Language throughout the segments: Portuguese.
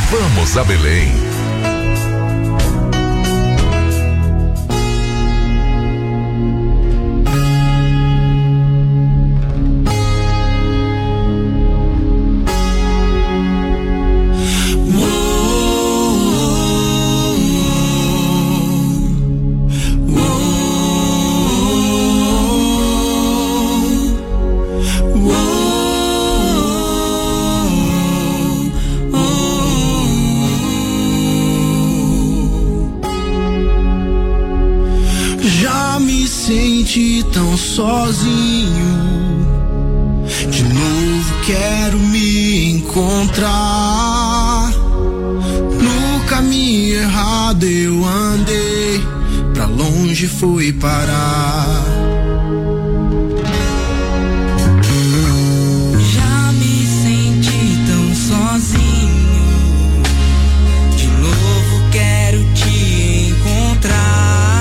Vamos a Belém. Senti tão sozinho, de novo quero me encontrar. No caminho errado eu andei, pra longe fui parar. Já me senti tão sozinho, de novo quero te encontrar.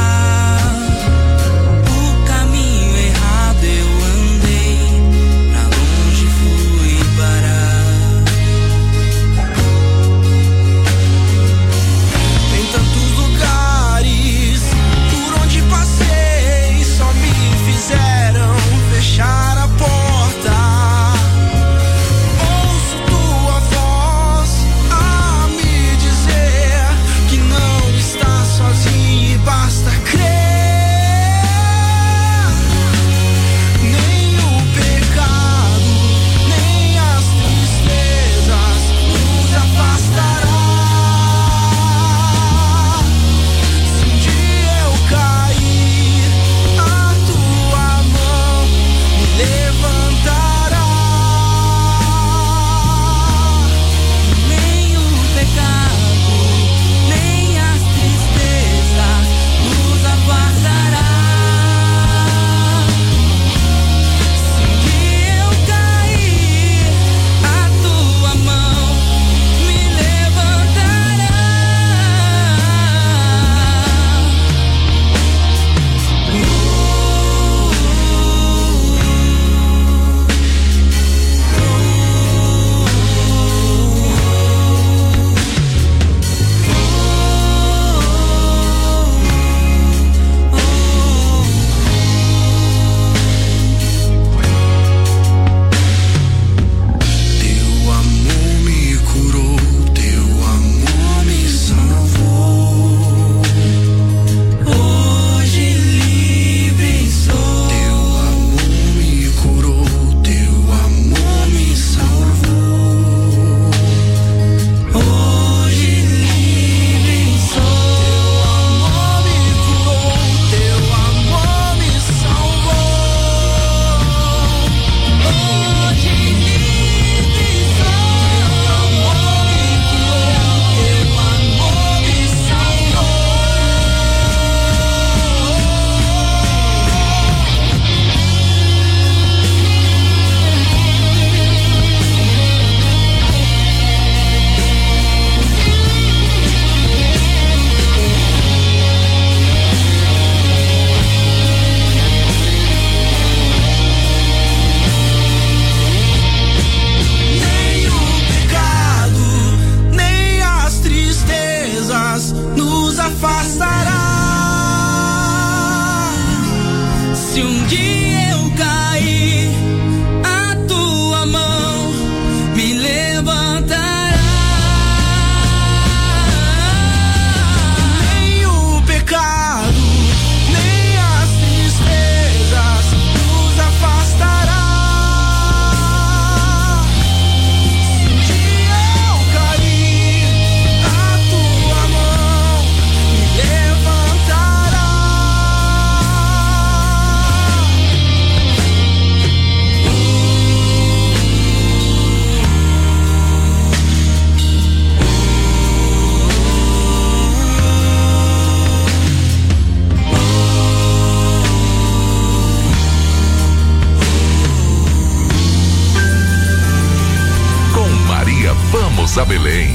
Vamos a Belém.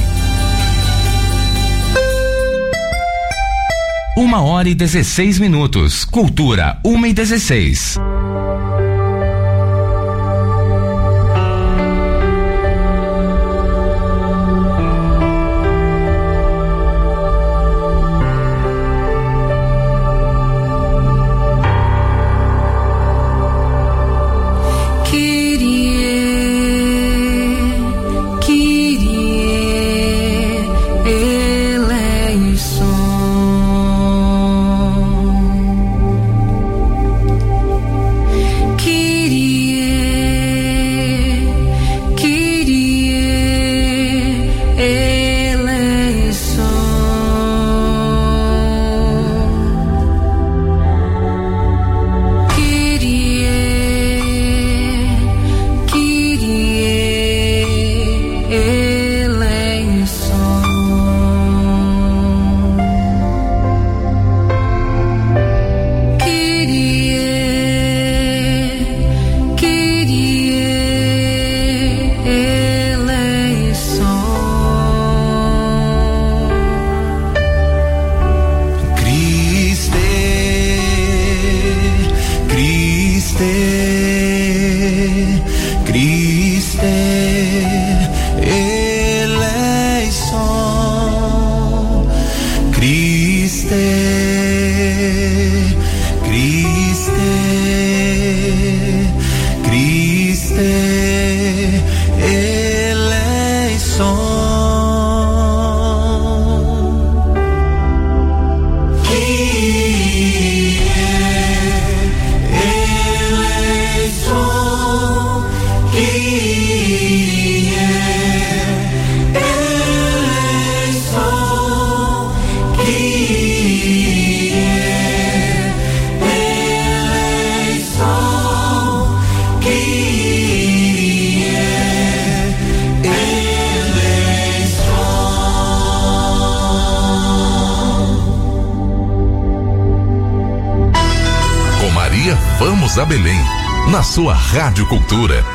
1h16. Cultura 1h16. eleison, Christe, Christe, Christe, eleison. Vamos a Belém, na sua Rádio Cultura.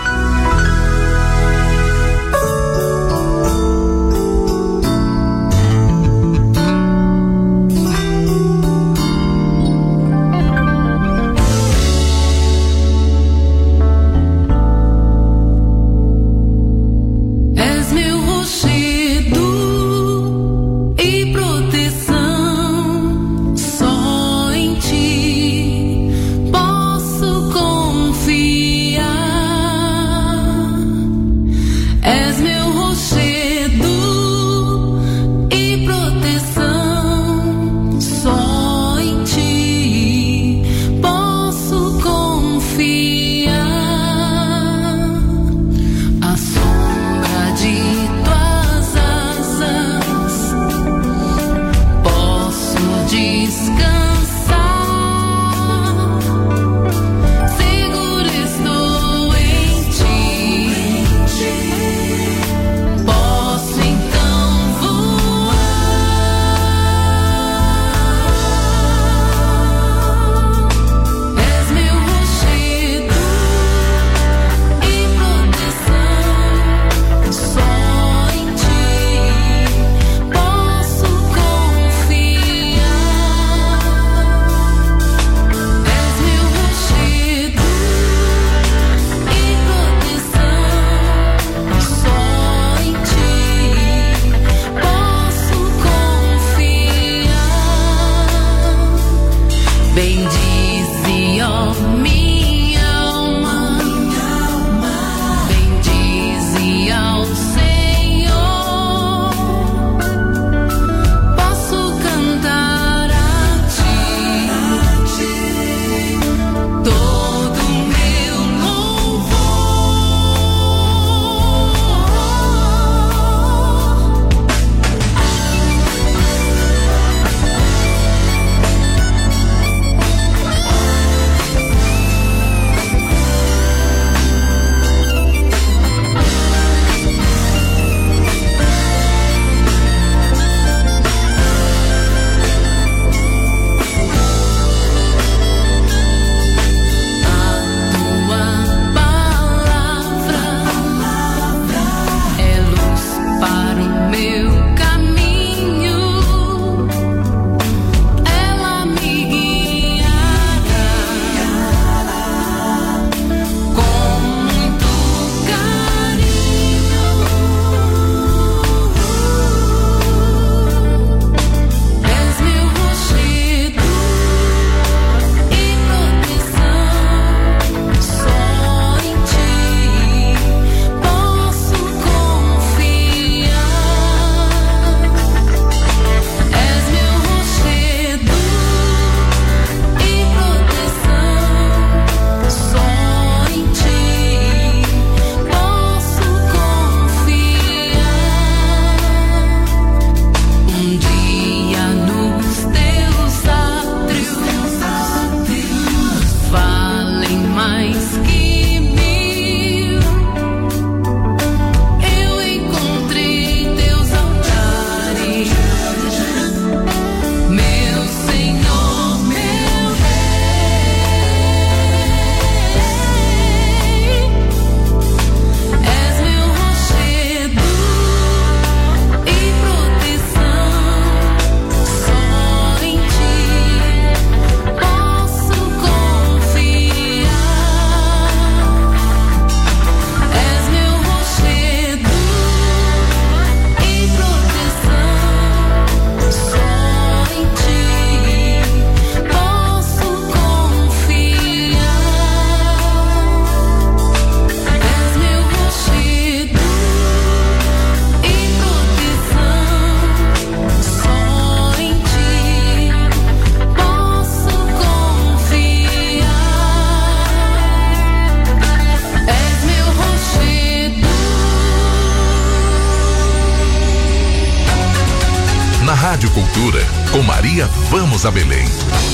Rádio Cultura. Com Maria, vamos a Belém.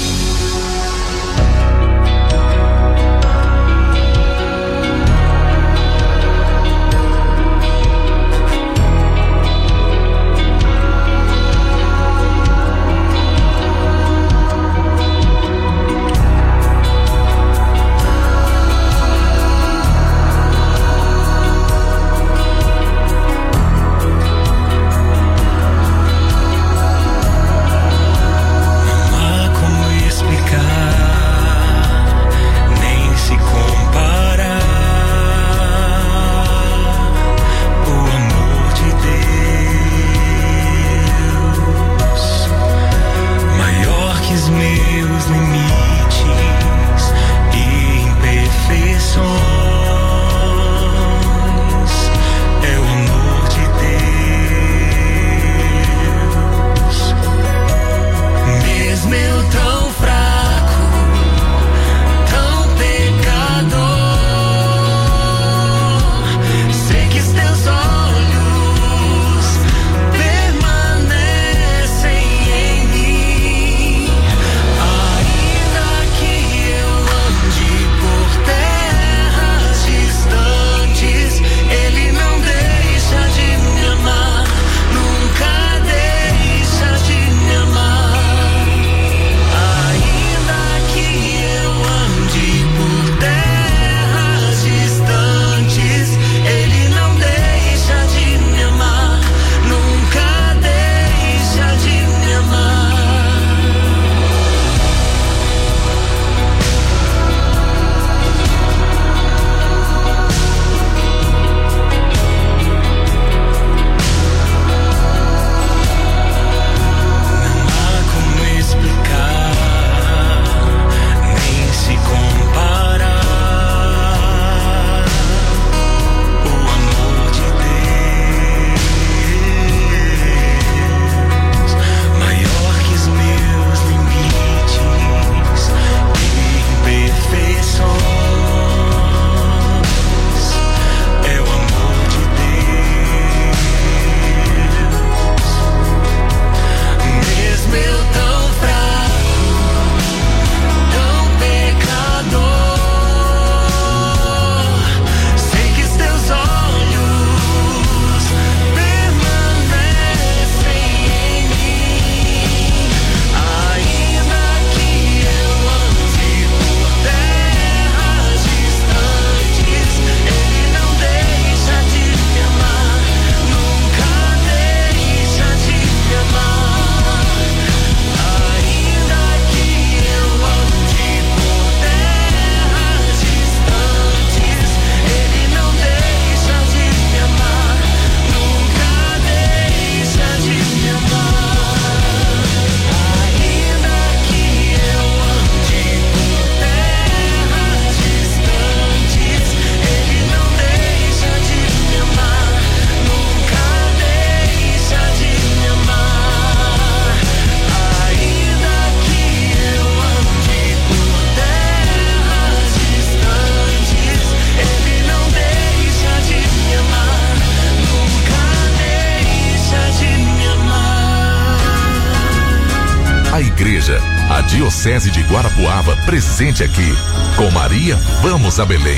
Igreja, a Diocese de Guarapuava, presente aqui. Com Maria, vamos a Belém.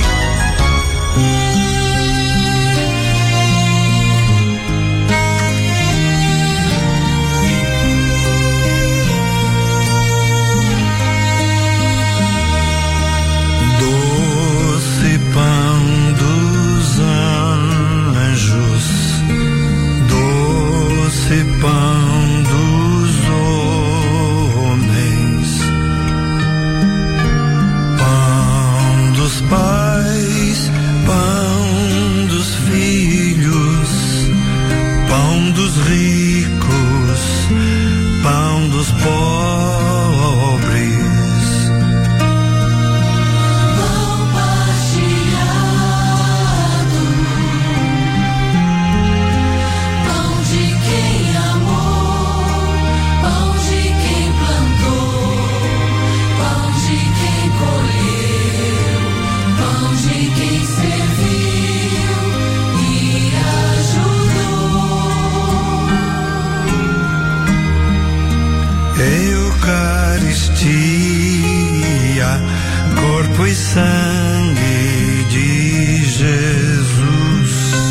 Doce pão dos anjos, doce pão dos homens, pão dos pais, pão sangue de Jesus.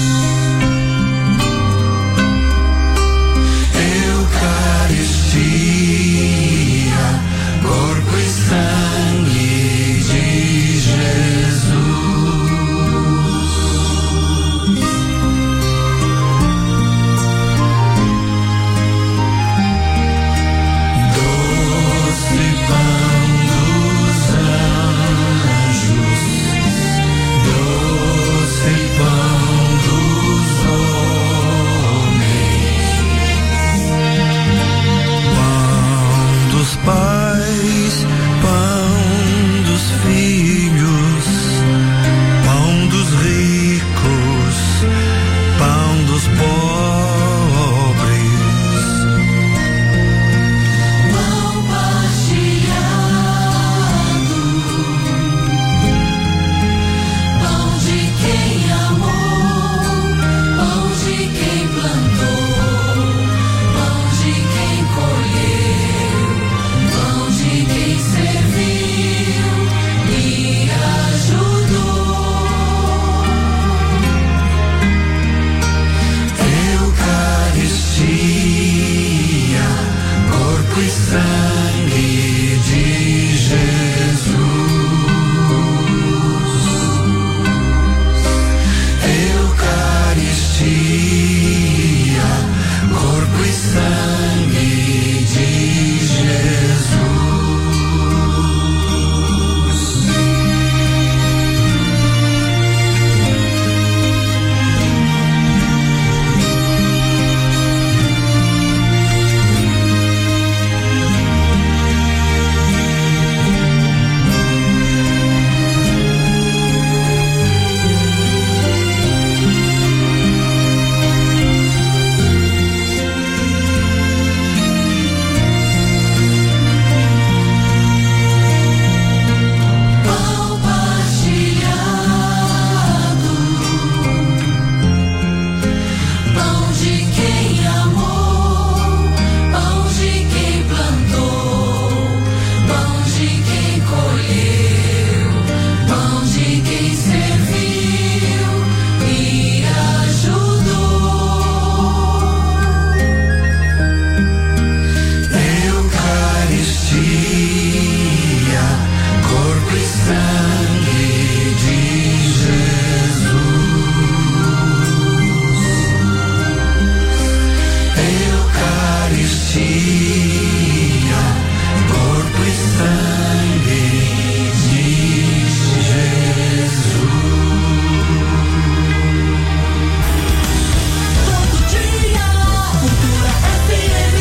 Eucaristia, corpo e sangue de Jesus. Doce pão dos anjos, doce pão dos homens, pão dos pais, pão dos filhos, pão dos ricos, pão dos pobres. Pão partilhado, pão de quem amou, pão de quem plantou, pão de quem colheu, pão de quem serviu e ajudou. Eucaristia, corpo e sangue de Jesus. Eucaristia, corpo e sangue de Jesus. Pão partilhado, pão de quem amou, pão de quem plantou, pão de quem colheu, pão de quem serviu e ajudou. Eucaristia, corpo e sangue de Jesus. Eucaristia, corpo e sangue de Jesus. Todo dia, Cultura FM.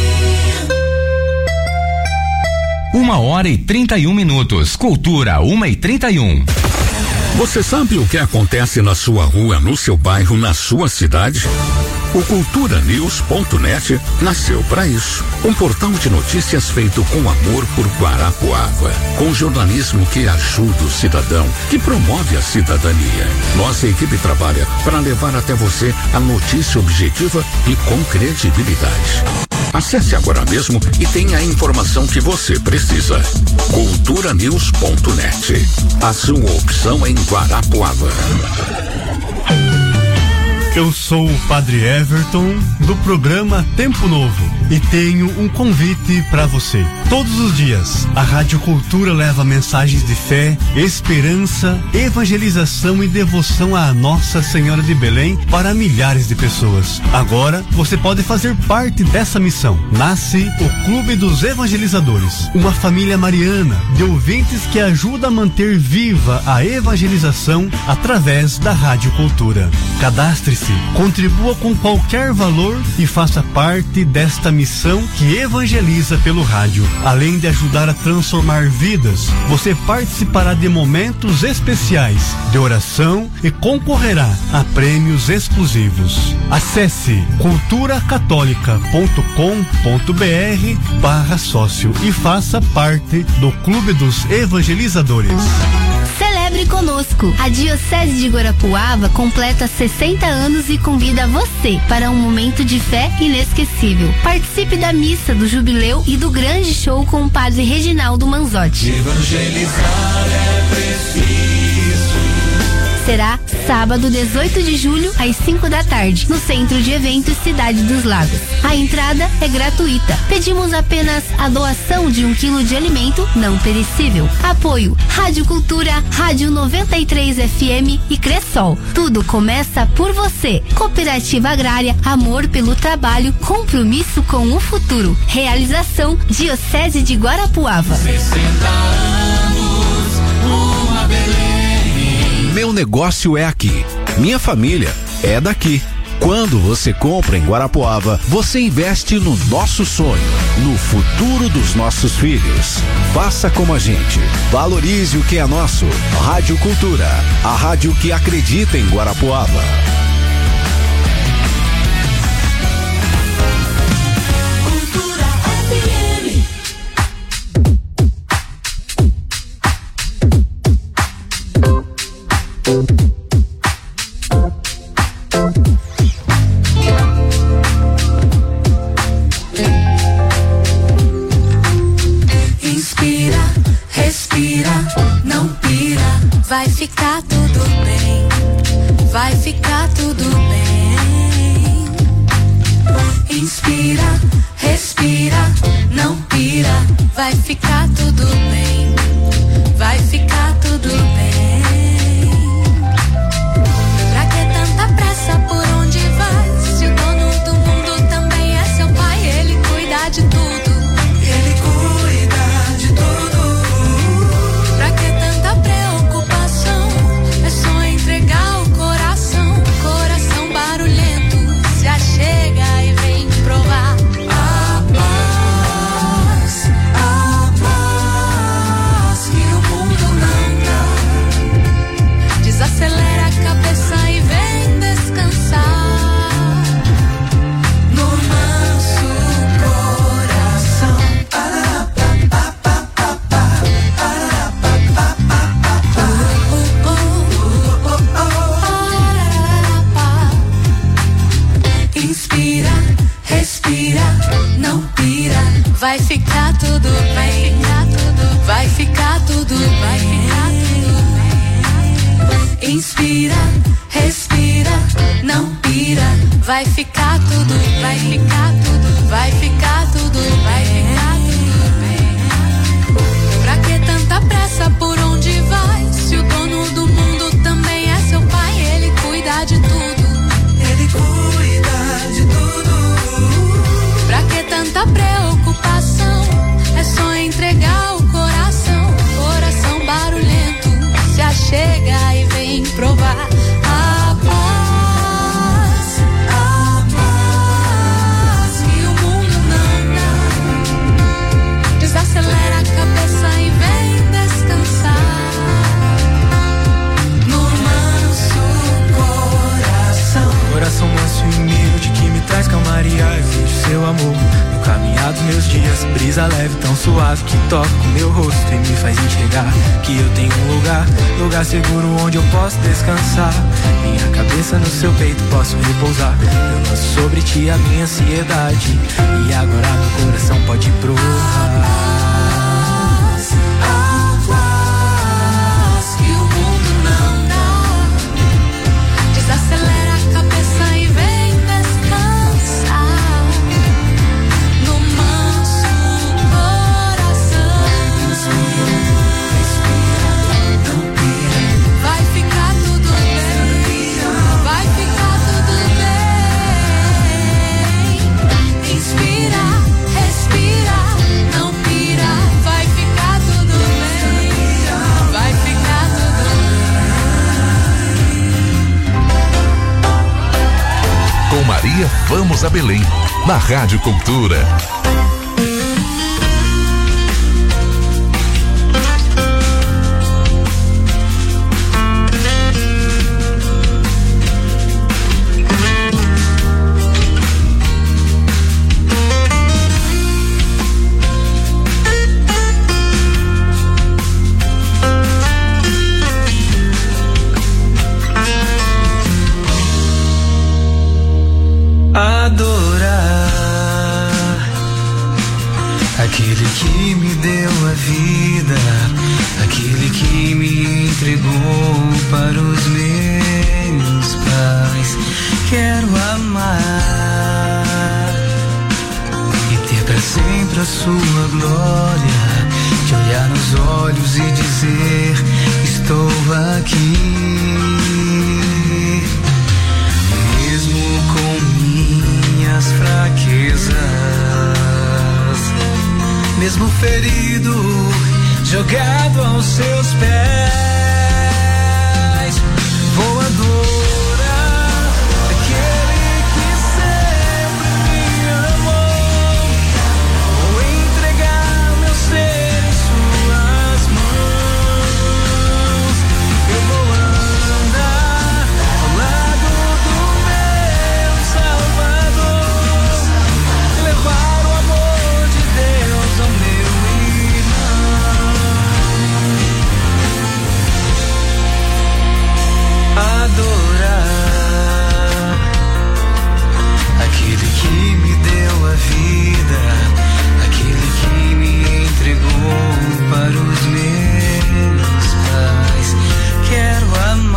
1h31. Cultura 1h31. Você sabe o que acontece na sua rua, no seu bairro, na sua cidade? O culturanews.net nasceu para isso. Um portal de notícias feito com amor por Guarapuava, com jornalismo que ajuda o cidadão, que promove a cidadania. Nossa equipe trabalha para levar até você a notícia objetiva e com credibilidade. Acesse agora mesmo e tenha a informação que você precisa. culturanews.net. A sua opção em Guarapuava. Eu sou o Padre Everton, do programa Tempo Novo, e tenho um convite para você. Todos os dias, a Rádio Cultura leva mensagens de fé, esperança, evangelização e devoção à Nossa Senhora de Belém para milhares de pessoas. Agora, você pode fazer parte dessa missão. Nasce o Clube dos Evangelizadores, uma família mariana de ouvintes que ajuda a manter viva a evangelização através da Rádio Cultura. Cadastre-se, contribua com qualquer valor e faça parte desta missão que evangeliza pelo rádio. Além de ajudar a transformar vidas, você participará de momentos especiais de oração e concorrerá a prêmios exclusivos. Acesse culturacatólica.com.br/sócio e faça parte do Clube dos Evangelizadores. Celebre Celebre conosco. A Diocese de Guarapuava completa 60 anos e convida você para um momento de fé inesquecível. Participe da missa do jubileu e do grande show com o padre Reginaldo Manzotti. Evangelizar é preciso. Será sábado 18 de julho às 5 da tarde, no Centro de Eventos Cidade dos Lagos. A entrada é gratuita. Pedimos apenas a doação de 1 quilo de alimento não perecível. Apoio Rádio Cultura, Rádio 93 FM e Cressol. Tudo começa por você. Cooperativa Agrária, amor pelo trabalho, compromisso com o futuro. Realização Diocese de Guarapuava. 60 anos, uma Belém. Meu negócio é aqui. Minha família é daqui. Quando você compra em Guarapuava, você investe no nosso sonho, no futuro dos nossos filhos. Faça como a gente. Valorize o que é nosso. Rádio Cultura, a rádio que acredita em Guarapuava. Cultura FM. Inspira, respira, não pira. Vai ficar tudo bem. Vai ficar tudo bem. Inspira, respira, não pira. Vai ficar tudo bem. Vai ficar tudo bem. Pra que tanta pressa, por onde vai? Se o dono do mundo também é seu pai, ele cuida de tudo. Ele cuida de tudo. Pra que tanta preocupação? É só entregar o coração. Coração barulhento, se achega e vem provar. A paz que o mundo não dá. Desacelera a cabeça e vem descansar no manso coração. Inspira, respira, não pira. Vai ficar tudo bem. Vai ficar tudo bem. Inspira, respira, não pira. Vai ficar tudo, vai ficar tudo, vai ficar tudo, vai ficar tudo bem. Pra que tanta pressa, por onde vai? Se o dono do mundo também é seu pai, ele cuida de tudo. Ele cuida de tudo. Pra que tanta preocupação? É só entregar o coração. Coração barulhento, se achega e vem provar. A paz que o mundo não dá. Desacelera a cabeça e vem descansar no manso coração. Coração manso e humilde que me traz calmaria. Eu vejo seu amor no caminhar dos meus dias. Brisa leve, tão suave que toca o meu rosto e me faz enxergar que eu tenho um lugar, lugar seguro onde eu posso descansar. Minha cabeça no seu peito posso repousar. Eu lanço sobre ti a minha ansiedade e agora meu coração pode provar. Que o mundo não dá. Desacelera a cabeça e vem descansar no manso coração. Respira, não pira. Vai ficar tudo bem. Vai ficar tudo bem. Inspira, respira, não pira. Vai ficar tudo bem. Vai ficar tudo bem. Com Maria, vamos a Belém, na Rádio Cultura. adorar aquele que me deu a vida, aquele que me entregou para os meus pais. Quero amar e ter para sempre a sua glória, te olhar nos olhos e dizer: estou aqui. Mesmo com minhas fraquezas, mesmo ferido, jogado aos seus pés, vou adorar aquele que sempre me amou. Vou entregar meu ser em suas mãos. Eu vou andar ao lado do meu Salvador, levar o amor de Deus ao meu irmão. Adorar aquele que me deu a vida, aquele que me entregou para os meus pais. Quero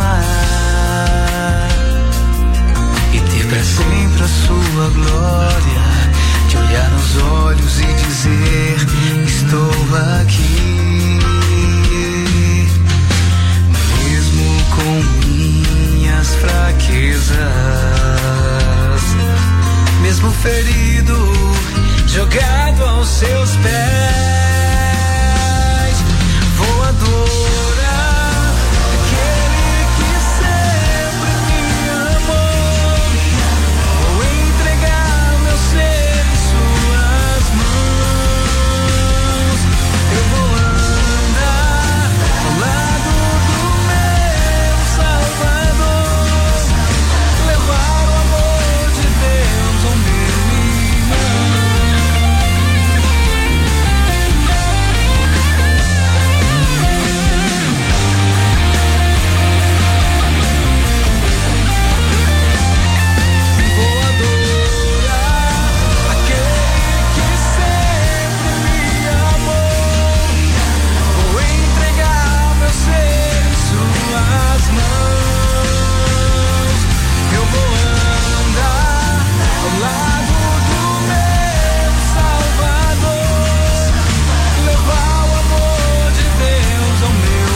amar e ter para sempre a sua glória, te olhar nos olhos e dizer: estou aqui. Mesmo com minhas fraquezas, mesmo ferido, jogado aos seus pés, vou adorar aquele que sempre me amou. Vou entregar meu ser em suas mãos. Eu vou andar ao lado do meu Salvador, levar o amor de Deus ao meu irmão. Vou adorar aquele que sempre me amou. Vou entregar meu ser em suas mãos. Eu vou andar ao lado do meu Salvador, levar o amor de Deus ao meu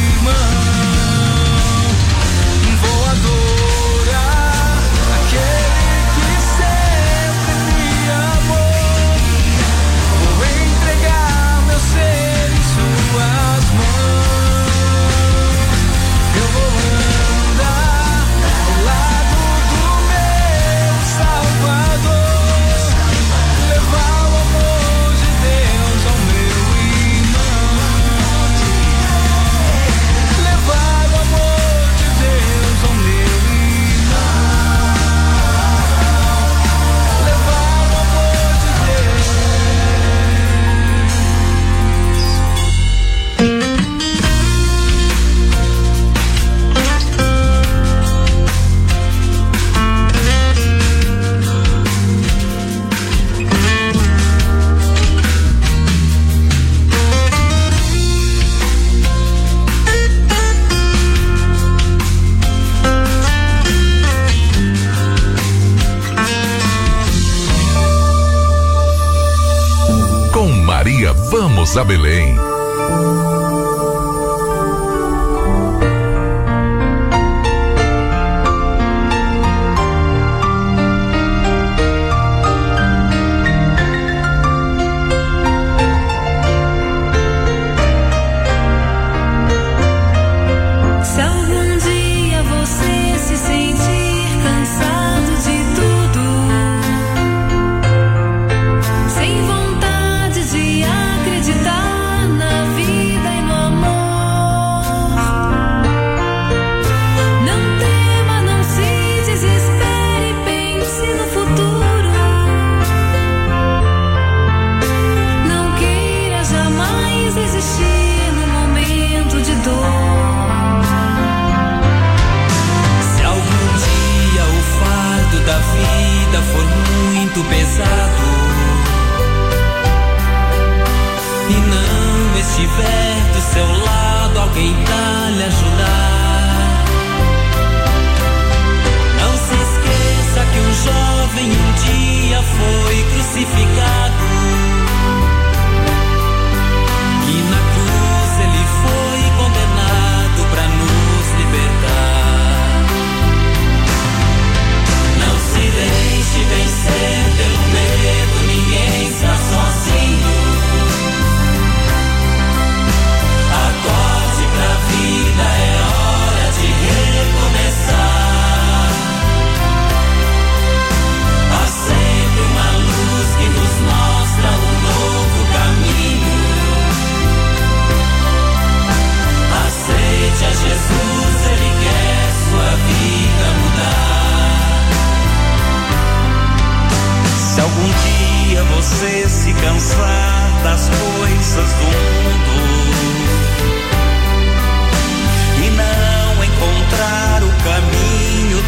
irmão. Vou adorar aquele que sempre me amou. Vou entregar meu ser em suas mãos. Eu vou andar ao lado do meu Salvador, levar o amor de Deus ao meu irmão. Levar o amor de Deus ao meu irmão. Levar o amor de Deus. Com Maria, vamos a Belém. Se algum dia você se sentir cansado de tudo, sem vontade de acreditar na vida e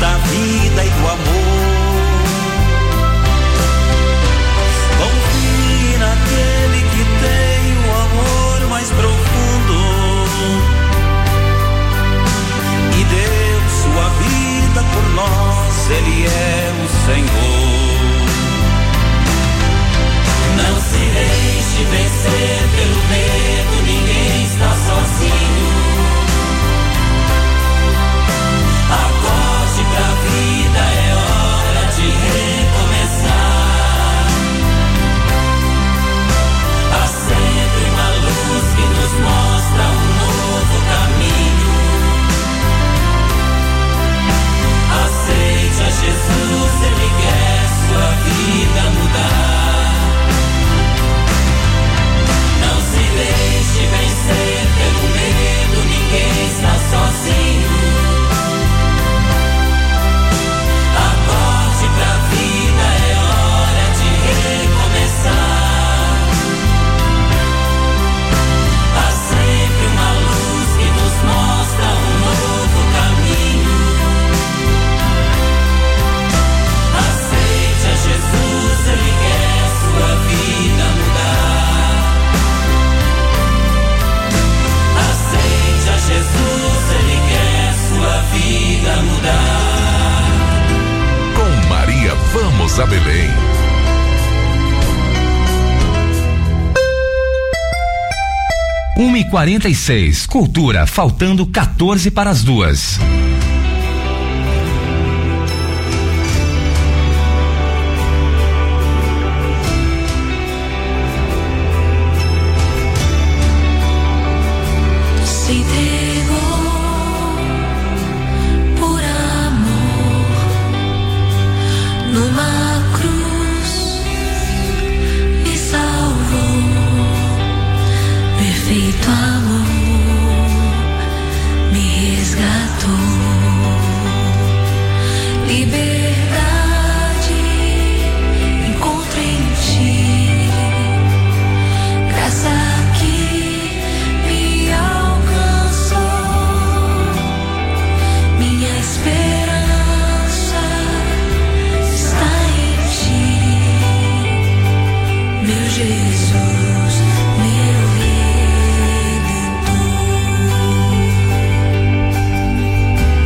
da vida e do amor. Confie naquele que tem o amor mais profundo e deu sua vida por nós, Ele é o Senhor. Não se deixe vencer pelo medo, ninguém está sozinho. Acorde pra vida, é hora de recomeçar. Há sempre uma luz que nos mostra um novo caminho. Aceite a Jesus, Ele quer sua vida mudar. Não se deixe vencer pelo medo, ninguém está sozinho. Acorde pra vida, é hora de recomeçar. Há sempre uma luz que nos mostra um novo caminho. Aceite a Jesus, Ele quer sua vida mudar. Aceite a Jesus, Ele quer sua vida mudar. Com Maria, vamos a Belém. Uma e 46, Cultura, faltando 14 para as 2. Se entregou por amor numa cruz, me salvou. Perfeito amor me resgatou. Liberdade encontro em ti. Graça que me alcançou. Minha esperança está em ti, meu Jesus, meu Redentor.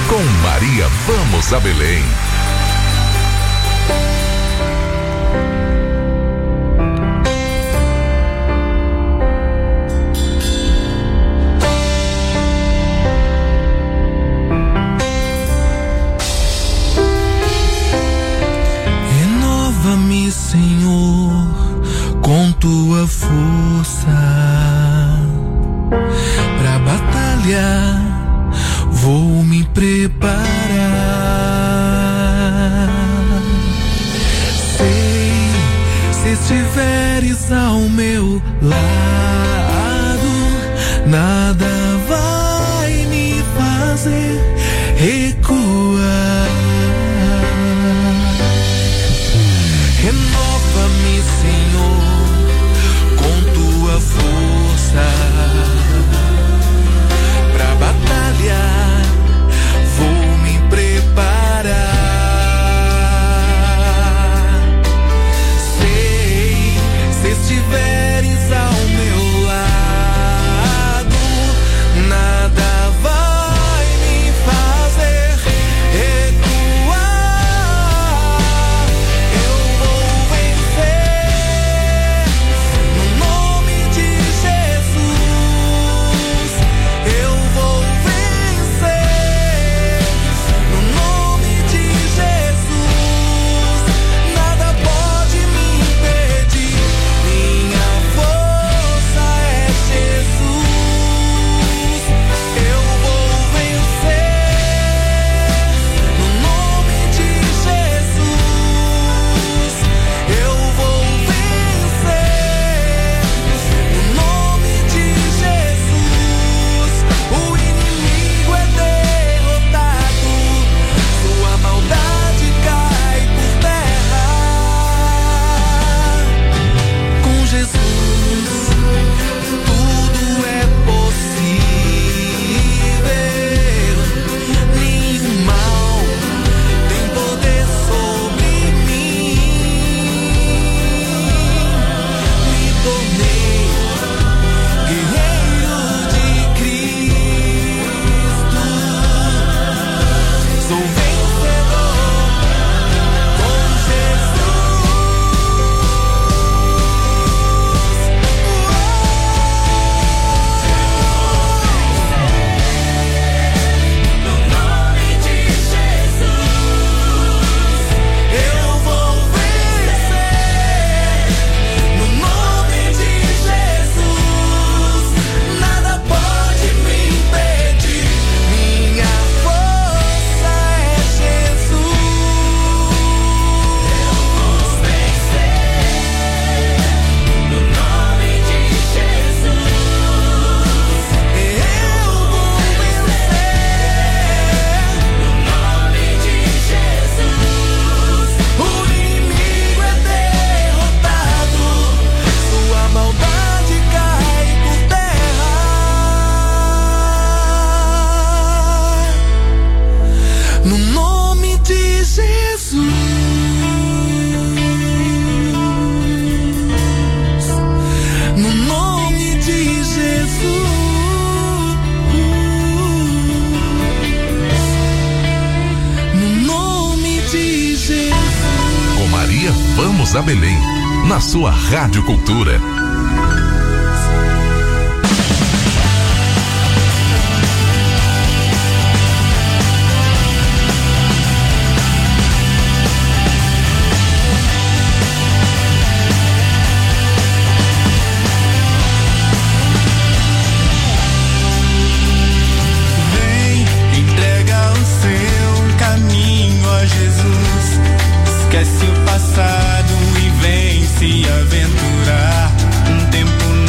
Com Maria, vamos a Belém. Renova-me, Senhor, com tua força pra batalhar. Vou me preparar. Sei, se estiveres ao meu lado, nada vai me fazer recuar. Renova-me, Senhor, com tua força pra batalhar. Vou me preparar. Sei, se estiveres ao meu lado, nada vai me fazer recuar. Eu vou vencer no nome de Jesus. Eu vou vencer no nome de Jesus. Nada pode me impedir. Minha força é Jesus. Eu vou vencer no nome de Jesus. Eu vou vencer no nome de Jesus. O inimigo é derrotado, sua maldade cai por terra. Com Jesus tudo é possível. Nenhum mal tem poder sobre mim. Me tornei guerreiro de Cristo. Sou vencedor com Jesus. No nome de Jesus, eu vou vencer. No nome de Jesus, nada pode me impedir. Minha força é Jesus. Eu vou vencer. No nome de Jesus, eu vou vencer. No nome de Jesus, o inimigo é derrotado, sua maldade cai por terra. No nome de Jesus. No nome de Jesus. No nome de Jesus. Com Maria, vamos a Belém. Na sua Rádio Cultura. Vem, entrega o seu caminho a Jesus. Esquece o passado e vem se aventurar. Um tempo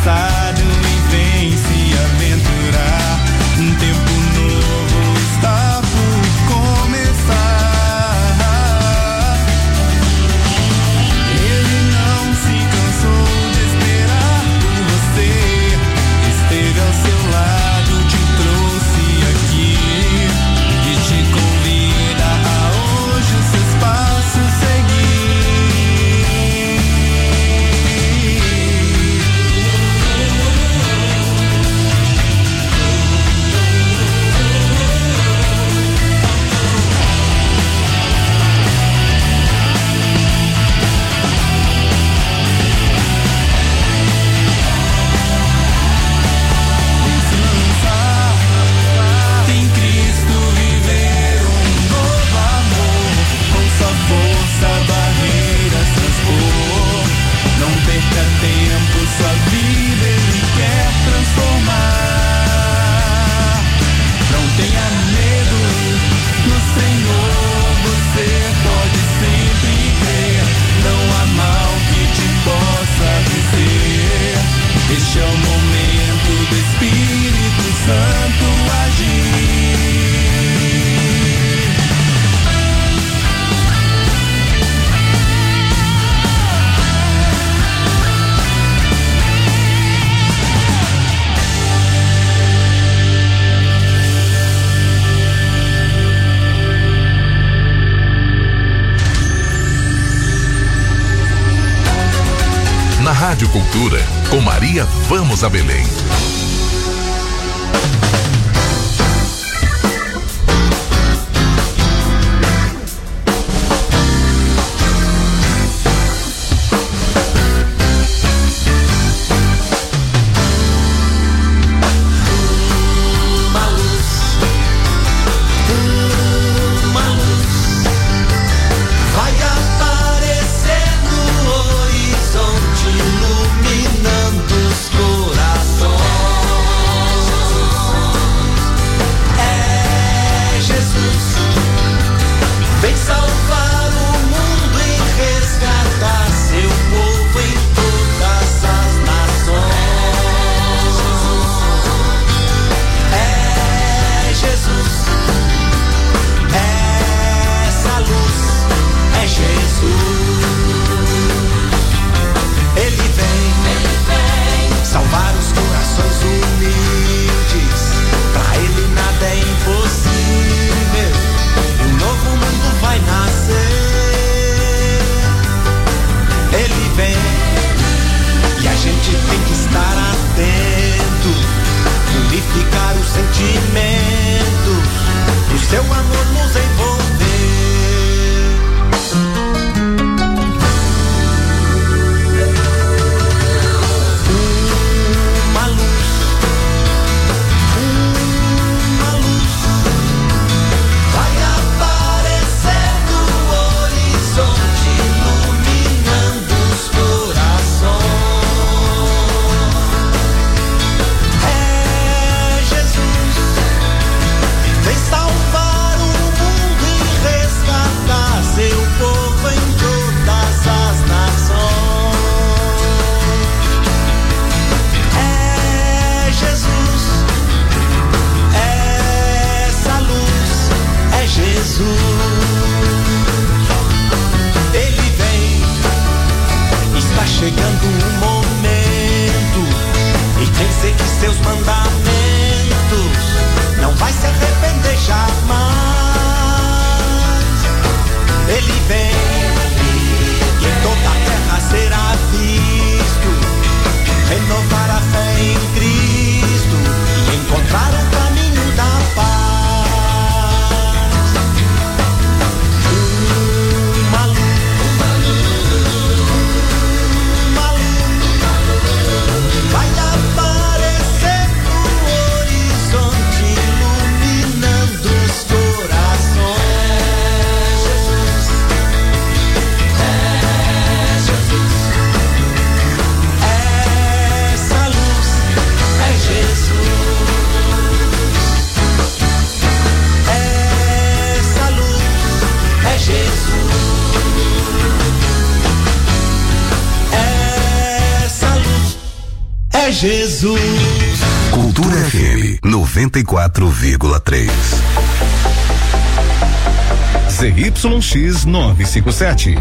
passado e vem se aventurar. Um tempo novo está por começar. Ele não se cansou de esperar por você. Esteve ao seu lado, te trouxe aqui e te convida a hoje os seus passos seguir. Em Cristo viver um novo amor, com sua força barreiras transpor. Não perca tempo, sua vida Ele quer transformar. Não tenha medo, no Senhor você pode sempre crer. Não há mal que te possa dizer. Este é o momento do Espírito Santo agir. Na Rádio Cultura, com Maria Vamos a Belém. Uma luz vai aparecer no horizonte, iluminando os corações. é Jesus. Cultura FM 94,3. ZYX 957,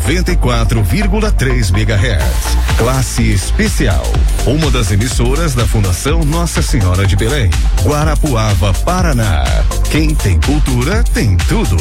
94,3 MHz. Classe especial. Uma das emissoras da Fundação Nossa Senhora de Belém. Guarapuava, Paraná. Quem tem cultura tem tudo.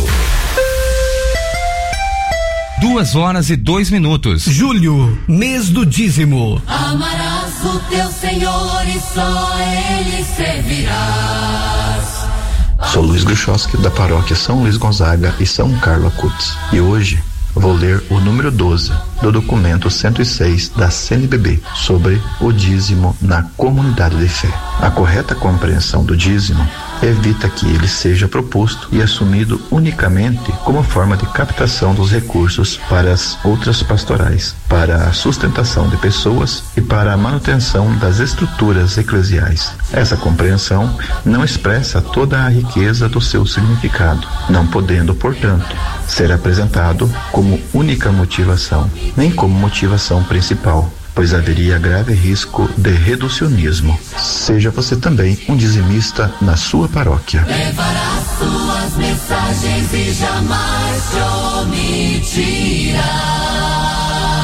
2h02. Julho, mês do dízimo. Amarás o teu Senhor e só Ele servirás. Sou Luiz Gruchowski, da paróquia São Luís Gonzaga e São Carlo Acutis. E hoje vou ler o número 12 do documento 106 da CNBB sobre o dízimo na comunidade de fé. A correta compreensão do dízimo evita que ele seja proposto e assumido unicamente como forma de captação dos recursos para as outras pastorais, para a sustentação de pessoas e para a manutenção das estruturas eclesiais. Essa compreensão não expressa toda a riqueza do seu significado, não podendo, portanto, ser apresentado como única motivação, nem como motivação principal, pois haveria grave risco de reducionismo. Seja você também um dizimista na sua paróquia. Levará suas mensagens e jamais te omitirá.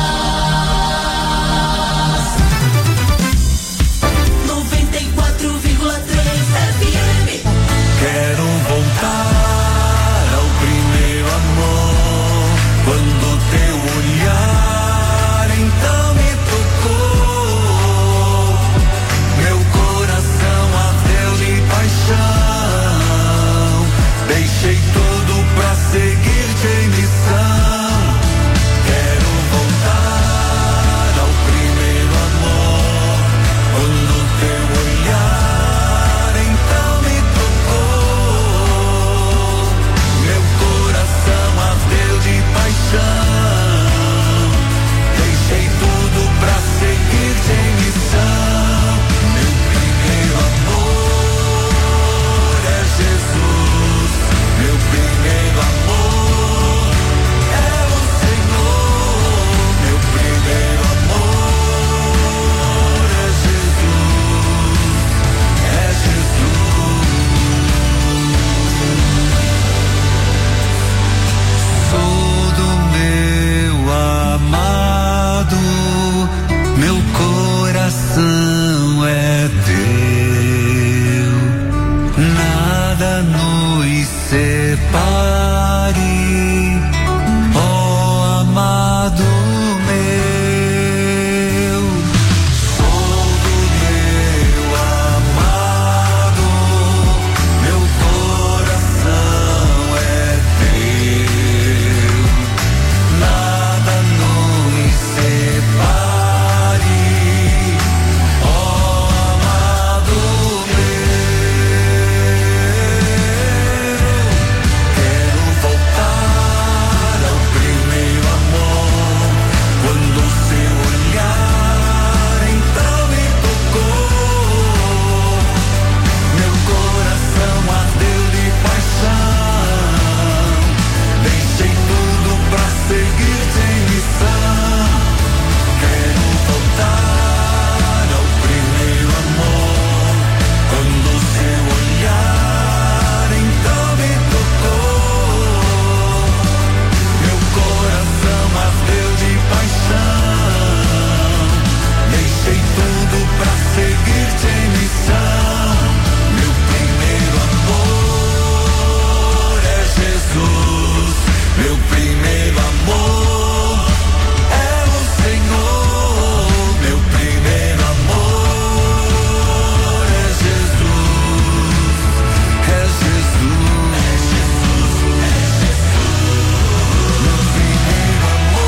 94,3 FM. Quero voltar ao primeiro amor, quando teu olhar então me tocou, meu coração ardeu de paixão, deixei tudo pra seguir-te em missão. Quero voltar ao primeiro amor, quando teu olhar então me tocou, meu coração ardeu de paixão, deixei tudo pra seguir-te em missão. Meu primeiro amor é Jesus, meu primeiro amor é o Senhor, meu primeiro amor é Jesus, é Jesus. Sou do meu amado, meu coração é teu, nada nos separe, ó amado meu. Sou do meu amado, meu coração é teu, nada nos separe, ó amado meu. Quero voltar ao primeiro amor, quando seu olhar então me tocou, meu coração ardeu de paixão, deixei tudo pra seguir-te em missão. Quero voltar ao primeiro amor, quando seu olhar então me tocou, meu coração ardeu de paixão, deixei tudo pra seguir-te em missão. Meu primeiro amor é Jesus, meu primeiro amor é o Senhor, meu primeiro amor é Jesus, é Jesus, é Jesus, é Jesus. Meu primeiro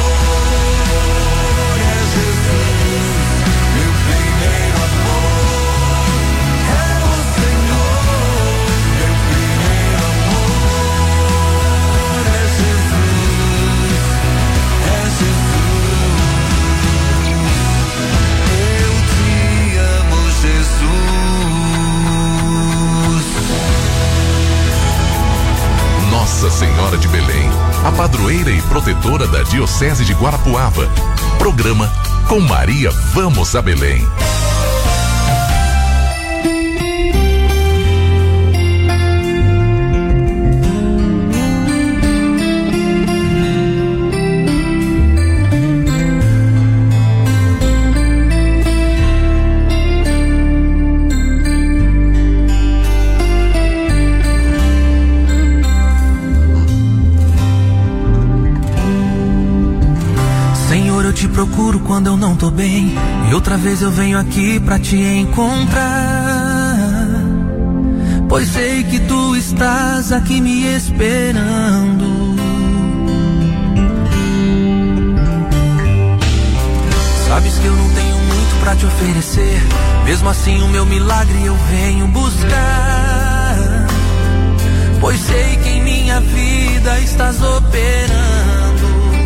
amor é Jesus, meu primeiro amor é o Senhor, meu primeiro amor é Jesus, é Jesus. Eu te amo, Jesus. Nossa Senhora de Belém, a padroeira e protetora da Diocese de Guarapuava. Programa Com Maria Vamos a Belém. quando eu não tô bem, e outra vez eu venho aqui pra te encontrar, pois sei que tu estás aqui me esperando. Sabes que eu não tenho muito pra te oferecer, mesmo assim o meu milagre eu venho buscar, pois sei que em minha vida estás operando.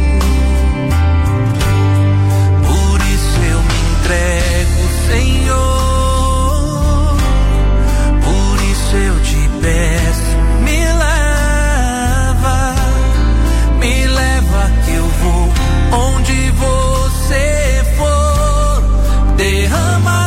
Por isso eu me entrego, Senhor, por isso eu te peço, me leva que eu vou onde você for, derrama